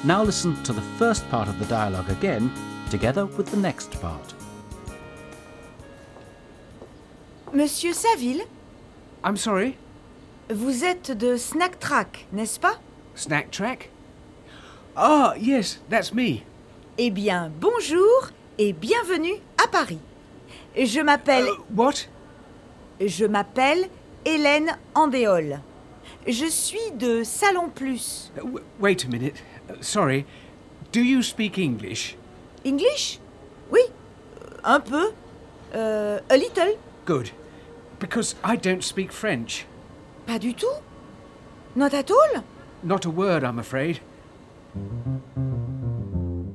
Now listen to the first part of the dialogue again, together with the next part. Monsieur Saville, I'm sorry? vous êtes de Snack Track, n'est-ce pas? Snack Track? Ah, yes, that's me. Eh bien, bonjour et bienvenue à Paris. Je m'appelle What? Hélène Andéol. Je suis de Salon Plus. Wait a minute. Sorry. Do you speak English? English? Oui, un peu. A little. Good. Because I don't speak French. Pas du tout? Not at all? Not a word, I'm afraid.